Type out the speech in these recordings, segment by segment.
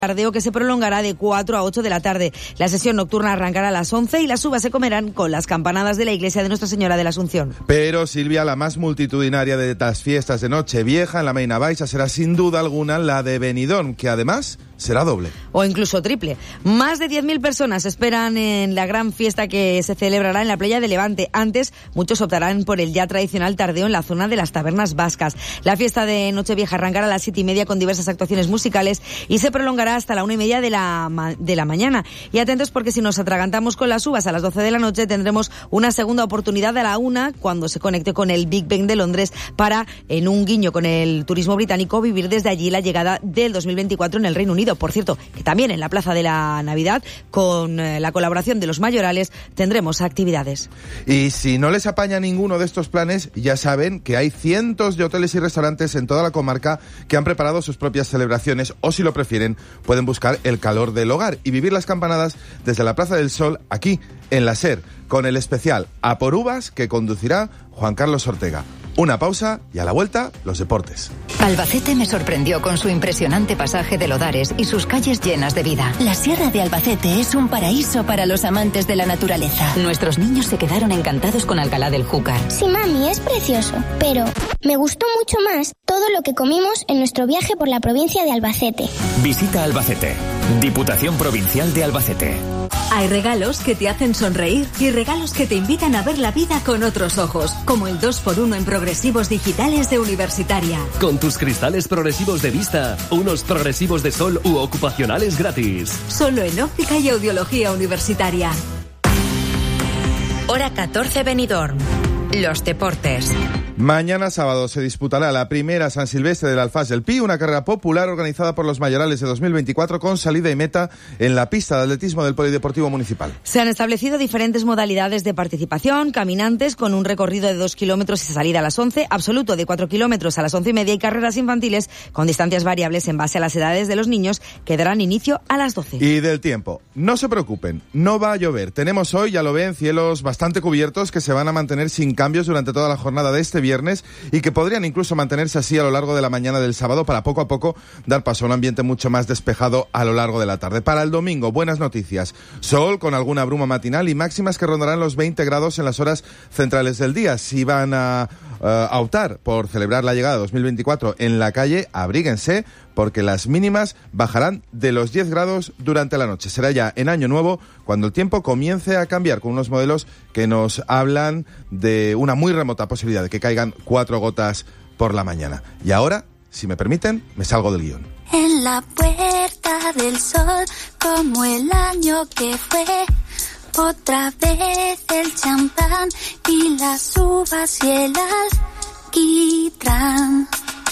tardeo que se prolongará de 4 a 8 de la tarde. La sesión nocturna arrancará a las 11 y las uvas se comerán con las campanadas de la iglesia de Nuestra Señora de la Asunción. Pero, Silvia, la más multitudinaria de las fiestas de Nochevieja en la Meina Baixa será sin duda alguna la de Benidorm, que además será doble. O incluso triple. Más de 10.000 personas esperan en la gran fiesta que se celebrará en la playa de Levante. Antes, muchos optarán por el ya tradicional tardeo en la zona de las tabernas vascas. La fiesta de Nochevieja arrancará a las 7:30 con diversas actuaciones musicales y se prolongará hasta la 1:30 de la mañana. Y atentos porque si nos atragantamos con las uvas a las 12 de la noche tendremos una segunda oportunidad a la 1 cuando se conecte con el Big Ben de Londres para, en un guiño con el turismo británico, vivir desde allí la llegada del 2024 en el Reino Unido. Por cierto, que también en la Plaza de la Navidad, con la colaboración de los mayorales, tendremos actividades. Y si no les apaña ninguno de estos planes, ya saben que hay cientos de hoteles y restaurantes en toda la comarca que han preparado sus propias celebraciones, o si lo prefieren, pueden buscar el calor del hogar y vivir las campanadas desde la Plaza del Sol, aquí en la SER, con el especial A por Uvas que conducirá Juan Carlos Ortega. Una pausa y a la vuelta, los deportes. Albacete me sorprendió con su impresionante pasaje de Lodares y sus calles llenas de vida. La Sierra de Albacete es un paraíso para los amantes de la naturaleza. Nuestros niños se quedaron encantados con Alcalá del Júcar. Sí, mami, es precioso, pero me gustó mucho más todo lo que comimos en nuestro viaje por la provincia de Albacete. Visita Albacete, Diputación Provincial de Albacete. Hay regalos que te hacen sonreír y regalos que te invitan a ver la vida con otros ojos, como el 2x1 en progresivos digitales de Universitaria. Con tus cristales progresivos de vista, unos progresivos de sol u ocupacionales gratis. Solo en Óptica y Audiología Universitaria. Hora 14 Benidorm. Los deportes. Mañana sábado se disputará la primera San Silvestre del Alfás del Pi, una carrera popular organizada por los mayorales de 2024 con salida y meta en la pista de atletismo del Polideportivo Municipal. Se han establecido diferentes modalidades de participación: caminantes con un recorrido de 2 kilómetros y salida a las 11, absoluto de 4 kilómetros a las 11:30 y carreras infantiles con distancias variables en base a las edades de los niños que darán inicio a las 12. Y del tiempo, no se preocupen, no va a llover. Tenemos hoy, ya lo ven, cielos bastante cubiertos que se van a mantener sin cambios durante toda la jornada de este viernes y que podrían incluso mantenerse así a lo largo de la mañana del sábado para poco a poco dar paso a un ambiente mucho más despejado a lo largo de la tarde. Para el domingo, buenas noticias. Sol con alguna bruma matinal y máximas que rondarán los 20 grados en las horas centrales del día. Si van a optar por celebrar la llegada de 2024 en la calle, abríguense porque las mínimas bajarán de los 10 grados durante la noche. Será ya en Año Nuevo cuando el tiempo comience a cambiar con unos modelos que nos hablan de una muy remota posibilidad de que caigan 4 gotas por la mañana. Y ahora, si me permiten, me salgo del guión. En la puerta del sol, como el año que fue, otra vez el champán y las uvas y el alquitrán.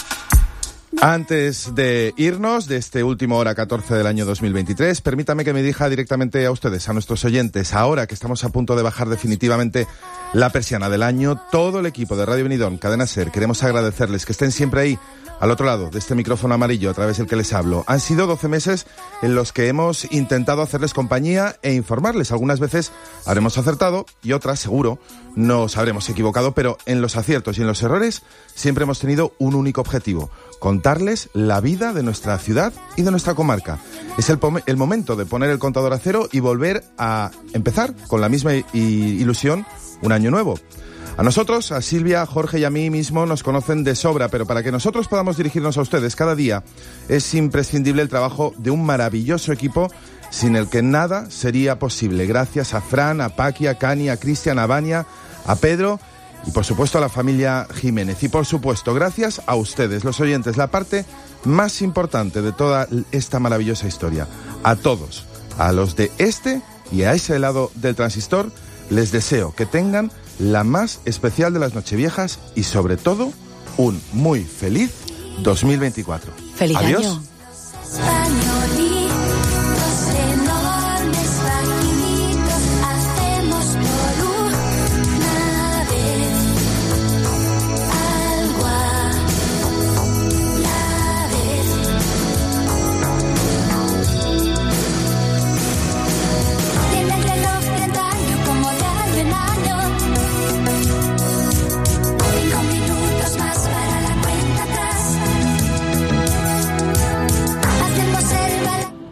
Antes de irnos de este último hora 14 del año 2023, permítame que me dirija directamente a ustedes, a nuestros oyentes. Ahora que estamos a punto de bajar definitivamente la persiana del año, todo el equipo de Radio Benidorm, Cadena SER, queremos agradecerles que estén siempre ahí, al otro lado de este micrófono amarillo a través del que les hablo. Han sido 12 meses en los que hemos intentado hacerles compañía e informarles. Algunas veces habremos acertado y otras, seguro, nos habremos equivocado, pero en los aciertos y en los errores siempre hemos tenido un único objetivo: contarles la vida de nuestra ciudad y de nuestra comarca. Es el momento de poner el contador a cero y volver a empezar con la misma ilusión un año nuevo. A nosotros, a Silvia, a Jorge y a mí mismo nos conocen de sobra, pero para que nosotros podamos dirigirnos a ustedes cada día es imprescindible el trabajo de un maravilloso equipo sin el que nada sería posible. Gracias a Fran, a Paqui, a Cani, a Cristian, a Vania, a Pedro y por supuesto a la familia Jiménez. Y por supuesto, gracias a ustedes, los oyentes, la parte más importante de toda esta maravillosa historia. A todos, a los de este y a ese lado del transistor, les deseo que tengan la más especial de las Nocheviejas y sobre todo un muy feliz 2024. ¡Feliz Adiós. año!